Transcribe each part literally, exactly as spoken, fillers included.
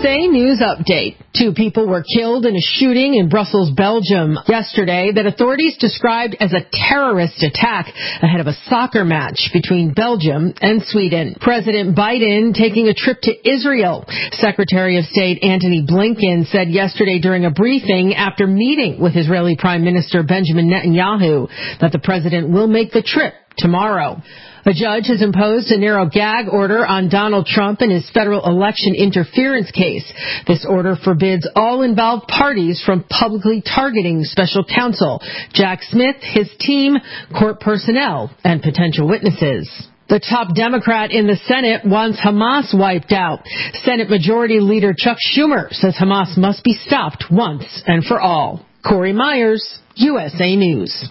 A News Update. Two people were killed in a shooting in Brussels, Belgium yesterday that authorities described as a terrorist attack ahead of a soccer match between Belgium and Sweden. President Biden taking a trip to Israel. Secretary of State Antony Blinken said yesterday during a briefing after meeting with Israeli Prime Minister Benjamin Netanyahu that the president will make the trip tomorrow. A judge has imposed a narrow gag order on Donald Trump in his federal election interference case. This order forbids all involved parties from publicly targeting special counsel Jack Smith, his team, court personnel, and potential witnesses. The top Democrat in the Senate wants Hamas wiped out. Senate Majority Leader Chuck Schumer says Hamas must be stopped once and for all. Corey Myers, U S A News.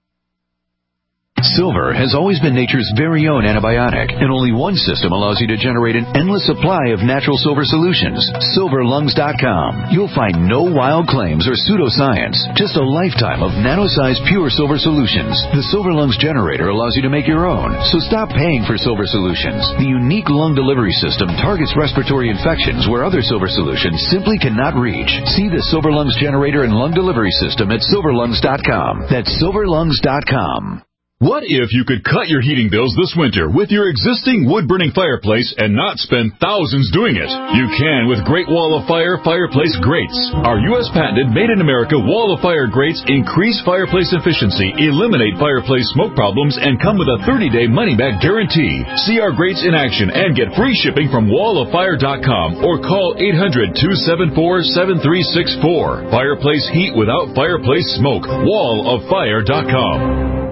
Silver has always been nature's very own antibiotic, and only one system allows you to generate an endless supply of natural silver solutions. silver lungs dot com. You'll find no wild claims or pseudoscience, just a lifetime of nano-sized pure silver solutions. The Silver Lungs generator allows you to make your own, so stop paying for silver solutions. The unique lung delivery system targets respiratory infections where other silver solutions simply cannot reach. See the Silver Lungs generator and lung delivery system at silver lungs dot com. That's silver lungs dot com. What if you could cut your heating bills this winter with your existing wood-burning fireplace and not spend thousands doing it? You can with Great Wall of Fire fireplace grates. Our U S patented made-in-America Wall of Fire grates increase fireplace efficiency, eliminate fireplace smoke problems, and come with a thirty-day money-back guarantee. See our grates in action and get free shipping from wall of fire dot com or call eight hundred, two seven four, seven three six four. Fireplace heat without fireplace smoke. wall of fire dot com.